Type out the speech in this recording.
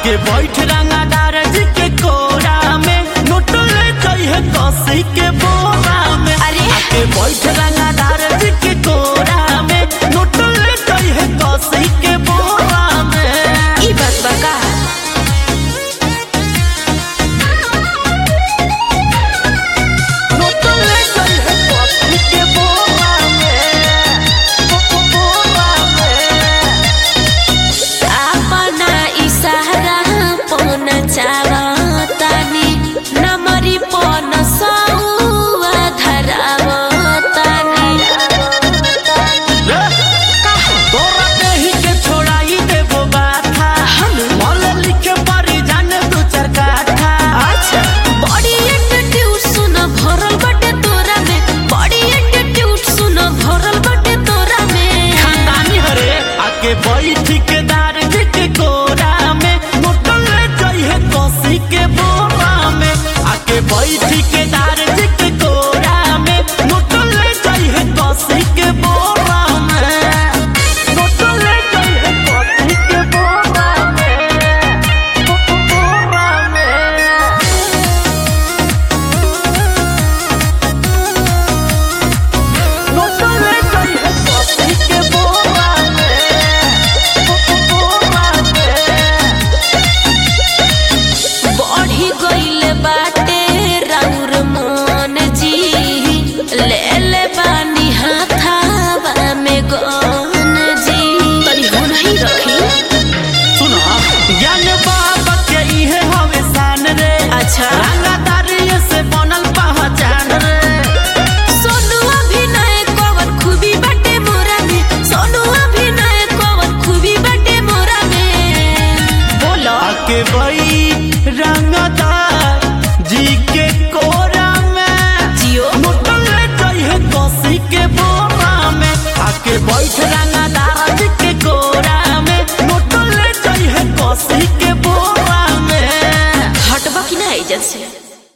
आके बैठ रंगादार जी के कोरा में नोट ले चाहिए कसी के बोरा में। आके बैठ रंगादार जी के कोरा में नोट ले चाहिए कसी के बोरा में। ई बात बका नोट ले चाहिए कसी के बोरा में, बोरा में। अपना इशारा पन चावतानी नमरी पन सौआ धरावतानी। तोरा देही के छोड़ाई देबो बाथा मल लिखे परी जाने दू चार काठा। अच्छा बड़ी एटीट्यूड सुन भरल बटे तोरा में, बड़ी एटीट्यूड सुन भरल बटे तोरा में। खानदानी हरे आके बैठ के दार जी के कोरा में नोट ले चाहिए कसी के बोरा में। आके बैठ के दार जी के कोरा में नोट ले चाहिए कसी के बोरा में। नोट ले चाहिए कसी के बोरा में, बोरा में। नोट ले चाहिए कसी के बोरा में, बोरा में। बढ़ी गइल बाटे राउर मन जी, ले ले बानी हाथावा में गन जी। तनी हो नहीं रखी। सुनो ज्ञान बाबा के इहे हवे शान रे। अच्छा रंगादारी से बनल पहचान रे। सोनू अभिनय कवन खूबी बाटे मोरा में, सोनू अभिनय कवन खूबी बाटे मोरा में। बोलो आके बई रंगदार जी के कोरा में जियो नोट ले चाहिए कसी के बोरा में। आके बैठ रंगदार जी के कोरा में नोट ले चाहिए कसी के बोरा में। हटबा की ना इज्जत से।